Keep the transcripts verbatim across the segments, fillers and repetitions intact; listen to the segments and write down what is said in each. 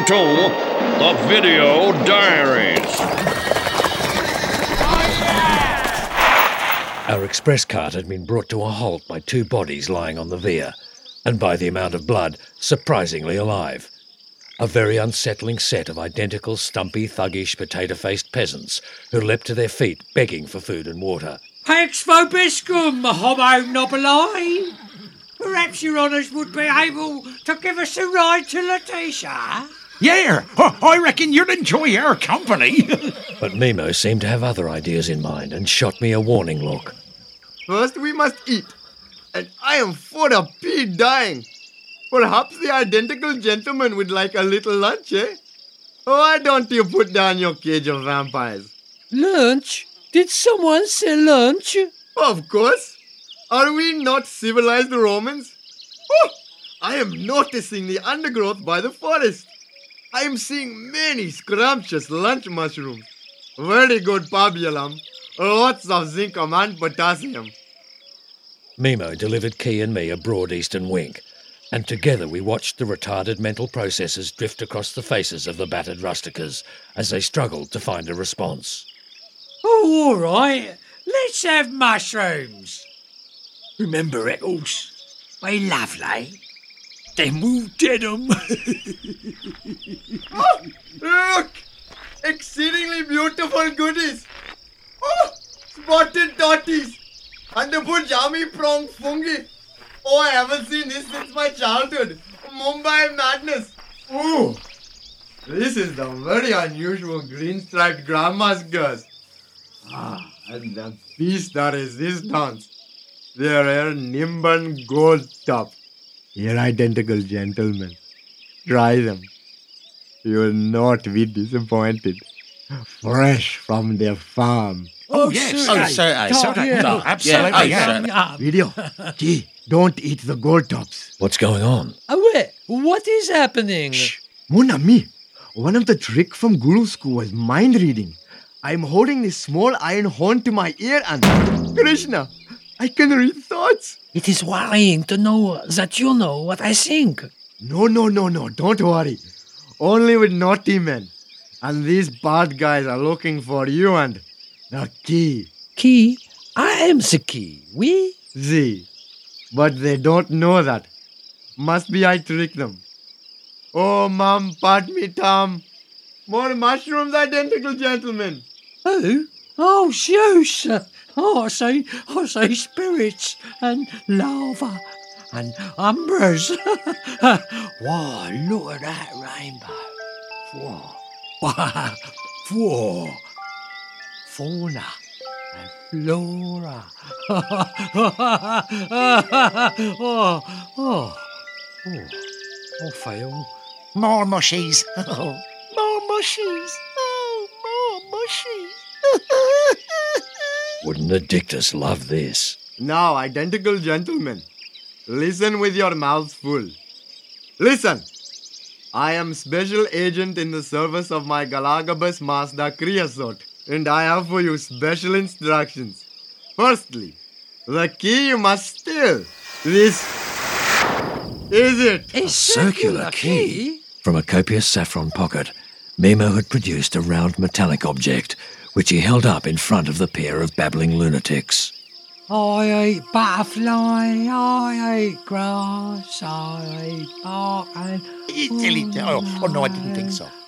to the Video Diaries. Our express cart had been brought to a halt by two bodies lying on the via, and by the amount of blood, surprisingly alive. A very unsettling set of identical, stumpy, thuggish, potato-faced peasants who leapt to their feet, begging for food and water. Pax vobiscum, homo nobili. Perhaps your honours would be able to give us a ride to Laetitia? Yeah, I reckon you'd enjoy our company. But Mimo seemed to have other ideas in mind and shot me a warning look. First we must eat, and I am for the pea dying. Perhaps the identical gentleman would like a little lunch, eh? Why don't you put down your cage of vampires? Lunch? Did someone say lunch? Of course. Are we not civilized Romans? Oh, I am noticing the undergrowth by the forest. I am seeing many scrumptious lunch mushrooms. Very good pabullum. Lots of zinc and potassium. Mimo delivered Key and me a broad eastern wink, and together we watched the retarded mental processes drift across the faces of the battered rusticers as they struggled to find a response. Oh, all right. Let's have mushrooms. Remember, Eccles? They lovely. Then we'll dead 'em. Oh, look! Exceedingly beautiful goodies. Oh, spotted totties. And the Pujami prong fungi. Oh, I haven't seen this since my childhood. Mumbai madness. Oh, this is the very unusual green-striped grandma's girls. Ah, and the beast that is this dance. Their hair Nimban gold top. You're identical gentlemen. Try them. You will not be disappointed. Fresh from their farm. Oh, yes. certainly. Oh, certainly. certainly. yeah. No, absolutely, yeah. yeah. Video. Gee, don't eat the gold tops. What's going on? Oh, wait. What is happening? Shh. Mon ami, one of the tricks from Guru school was mind reading. I'm holding this small iron horn to my ear and... Krishna, I can read thoughts. It is worrying to know that you know what I think. No, no, no, no. Don't worry. Only with naughty men. And these bad guys are looking for you and the key. Key? I am the key. We? Z. But they don't know that. Must be I trick them. Oh, mum, pat me, Tom. More mushrooms, identical gentlemen. Oh? Oh, shoes. Oh, I see, I see spirits and lava and umbras. Wow, look at that rainbow. Whoa. Whoa. Fauna and flora. oh, oh, oh, oh, fail. More mushies. More mushies. Oh, more mushies. Wouldn't the dictus love this? Now, identical gentlemen, listen with your mouths full. Listen! I am special agent in the service of my Galagabus master Creosote, and I have for you special instructions. Firstly, the key you must steal. This is it. A circular key? From a copious saffron pocket, Mimo had produced a round metallic object, which he held up in front of the pair of babbling lunatics. I ate butterfly, I ate grass, I ate bark and... You silly... Oh, oh, no, I didn't think so.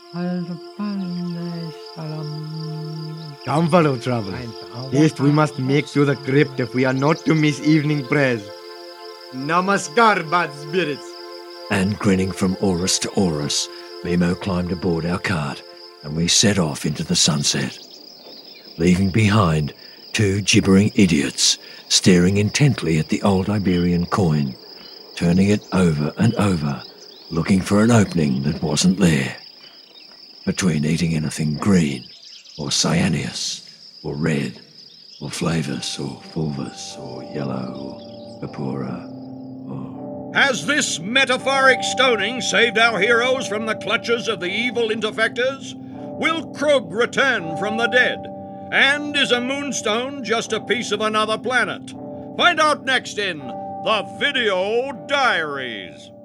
Come, fellow traveler. Haste, we must make to the crypt if we are not to miss evening prayers. Namaskar, bad spirits. And grinning from Orus to Orus, Mimo climbed aboard our cart, and we set off into the sunset, leaving behind two gibbering idiots staring intently at the old Iberian coin, turning it over and over, looking for an opening that wasn't there, between eating anything green, or cyaneous, or red, or flavus, or fulvus, or yellow, or purpura, or... Has this metaphoric stoning saved our heroes from the clutches of the evil interfectors? Will Krug return from the dead? And is a moonstone just a piece of another planet? Find out next in The Video Diaries.